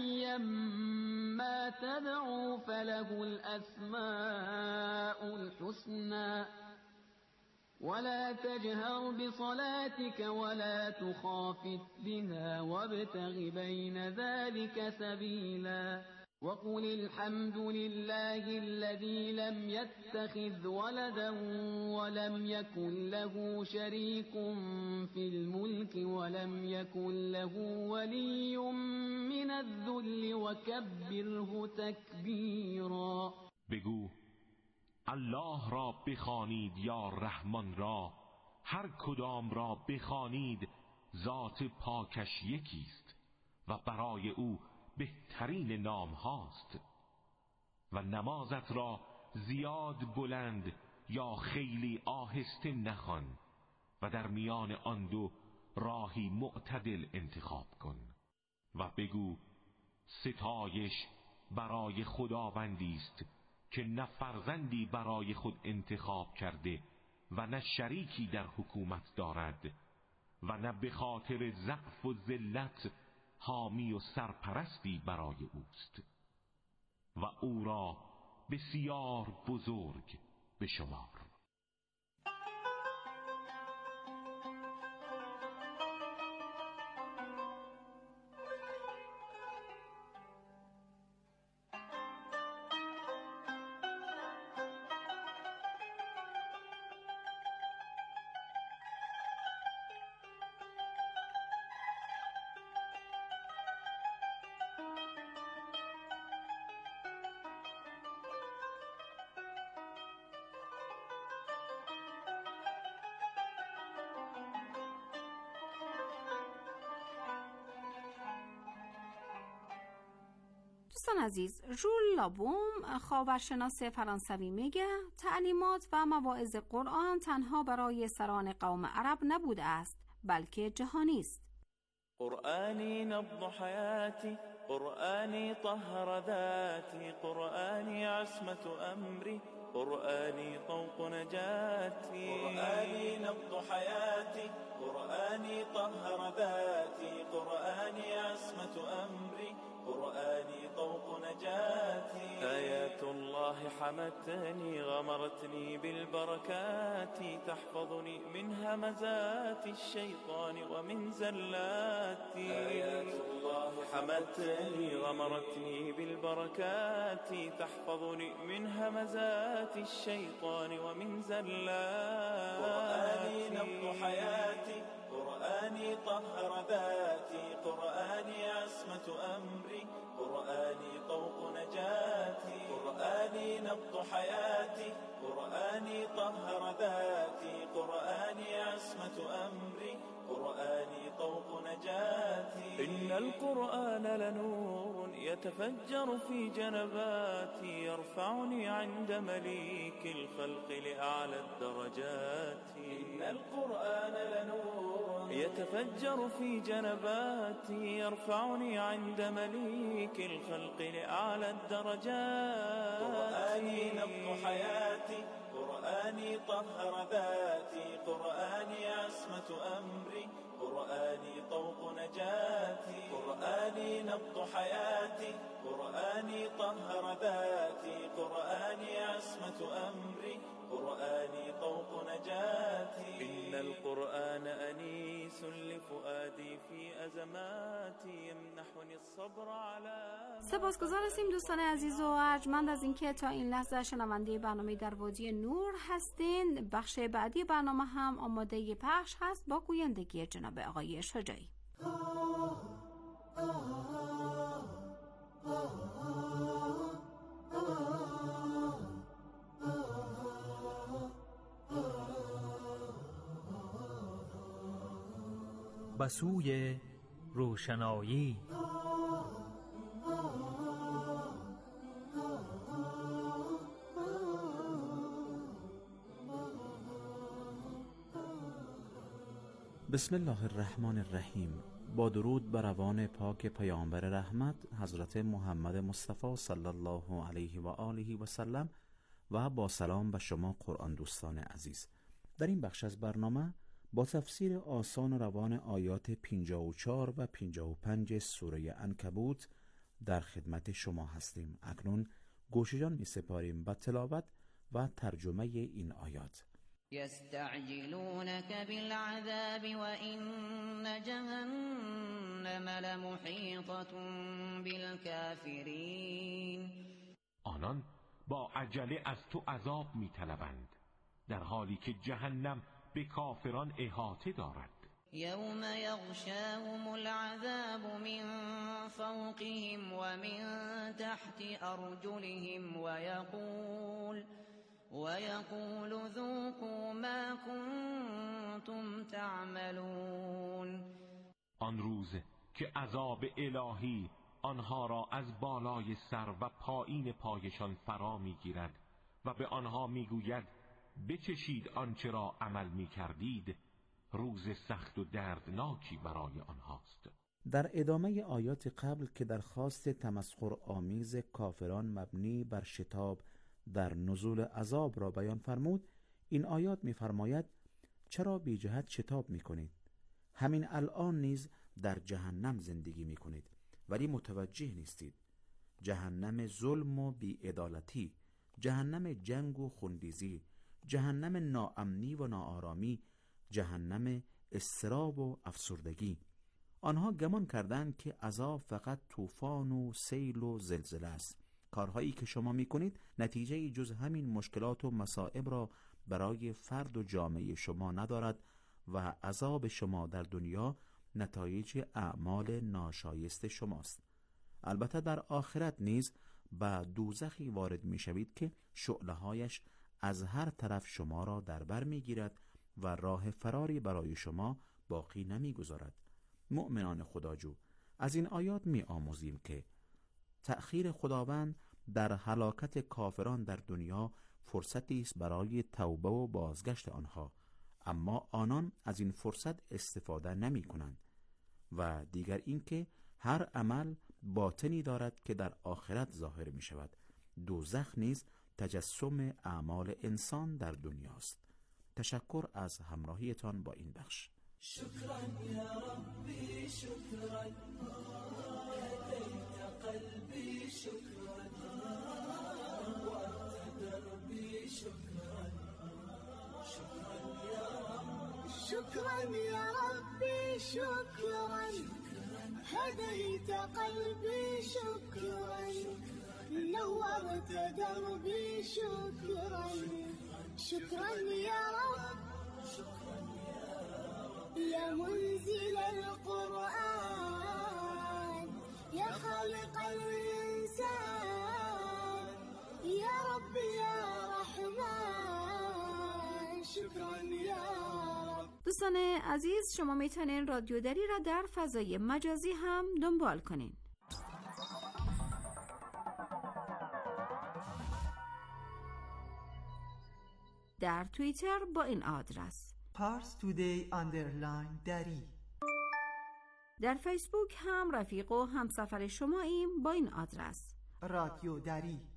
ایما تدعوا فله الاسماء الحسنى ولا تجهر بصلاتك ولا تخافت بها وابتغ بين ذلك سبيلا وقل الحمد لله الذي لم يتخذ ولدا ولم يكن له شريك في الملك ولم يكن له ولي من الذل وكبره تكبيرا. بگو الله را بخوانید یا رحمان را، هر کدام را بخوانید ذات پاکش یکیست و برای او بهترین نام هاست. و نمازت را زیاد بلند یا خیلی آهسته نخوان و در میان آن دو راهی معتدل انتخاب کن و بگو ستایش برای خداوندی است که نه فرزندی برای خود انتخاب کرده و نه شریکی در حکومت دارد و نه به خاطر ضعف و ذلت حامی و سرپرستی برای اوست و او را بسیار بزرگ بشمار. دوستان عزیز، ژول لابوم خاورشناس فرانسوی میگه تعلیمات و مواعظ قرآن تنها برای سران قوم عرب نبوده است بلکه جهانی است. قرآنی نبض حیاتی، قرآنی طهر ذاتی، قرآنی عصمت امری، قرآنی طوق نجاتی. قرآنی نبض حیاتی، قرآنی طهر ذاتی، قرآنی عصمت امری، قرآني طوق نجاتي. آيات الله حمتني غمرتني بالبركات، تحفظني من همزات الشيطان ومن زلاتي. آيات الله حمتني غمرتني بالبركات، تحفظني من همزات الشيطان ومن زلاتي. قرآني نبض حياتي، قرآني طهر ذاتي، قرآني عصمة أمري، قرآني طوق نجاتي. قرآني نبض حياتي، قرآني طهر ذاتي، قرآني عصمة أمري، قرآني طوق نجاتي. إن القرآن لنور يتفجر في جنباتي، يرفعني عند مليك الخلق لأعلى الدرجات. إن القرآن لنور يتفجر في جنباتي، يرفعني عند مليك الخلق لأعلى الدرجات. قرآني نبض حياتي، قرآني طهر ذاتي، قرآني عصمة أمري، قرآني طوق نجاتي قرآني نبض حياتي قرآني طهر ذاتي قرآني عصمة أمري قرآني طوق نجاتي إن القرآن أنيس لفؤادي في أزماتي يمنحني الصبر على. سپاسگزار هستیم دوستان عزیز و ارجمند از اینکه تا این لحظه شنونده برنامه در وادی نور هستین. بخش بعدی برنامه هم آماده پخش هست با گویندگی جناب آقای شجاعی. به سوی روشنایی. بسم الله الرحمن الرحیم. با درود بر روان پاک پیامبر رحمت حضرت محمد مصطفی صلی الله علیه و آله و سلم و با سلام به شما قرآن دوستان عزیز. در این بخش از برنامه با تفسیر آسان و روان آیات پنجاه و چهار و پنجاه و پنج سوره عنکبوت در خدمت شما هستیم. اکنون گوش جان می سپاریم به تلاوت و ترجمه این آیات. يستعجلونك بالعذاب وإن جهنم لمحيطة بالكافرين. آنان با عجله از تو عذاب می‌طلبند در حالی که جهنم به کافران احاطه دارد. يوم يغشاهم العذاب من فوقهم ومن تحت أرجلهم ويقول ويقول ذوقوا ما كنتم تعملون. آن روز که عذاب الهی آنها را از بالای سر و پایین پایشان فرا میگیرد و به آنها میگوید بچشید آنچه را عمل میکردید. روز سخت و دردناکی برای آنهاست. در ادامه آیات قبل که درخواست تمسخر آمیز کافران مبنی بر شتاب در نزول عذاب را بیان فرمود، این آیات می‌فرماید چرا بی جهت شتاب می‌کنید؟ همین الان نیز در جهنم زندگی می‌کنید ولی متوجه نیستید. جهنم ظلم و بی‌عدالتی، جهنم جنگ و خونریزی، جهنم ناامنی و ناآرامی، جهنم اضطراب و افسردگی. آنها گمان کردند که عذاب فقط طوفان و سیل و زلزله است. کارهایی که شما میکنید نتیجه جز همین مشکلات و مصائب را برای فرد و جامعه شما ندارد و عذاب شما در دنیا نتایج اعمال ناشایست شماست. البته در آخرت نیز به دوزخی وارد میشوید که شعله‌هایش از هر طرف شما را در بر میگیرد و راه فراری برای شما باقی نمیگذارد. مؤمنان خداجو، از این آیات می آموزیم که تأخیر خداوند در هلاکت کافران در دنیا فرصتی است برای توبه و بازگشت آنها، اما آنان از این فرصت استفاده نمی کنند. و دیگر اینکه هر عمل باطنی دارد که در آخرت ظاهر می شود. دوزخ نیز تجسم اعمال انسان در دنیاست. تشکر از همراهیتان با این بخش. شكرا يا ربي شكرا هديت قلبي شكرا وأنت دربي شكرا شكرا يا رب شكرا يا ربي شكرا هديت قلبي شكرا نورت دربي شكرا شكرا يا رب يا منزل القرآن يا خالق الإنسان يا رب يا رحمن شكرا يا رب. دوستان عزیز، شما میتونین رادیو دری را در فضای مجازی هم دنبال کنین. در توییتر با این آدرس پارس تودی اندرلاین دری. در فیسبوک هم رفیق و همسفر شماییم با این آدرس رادیو دری.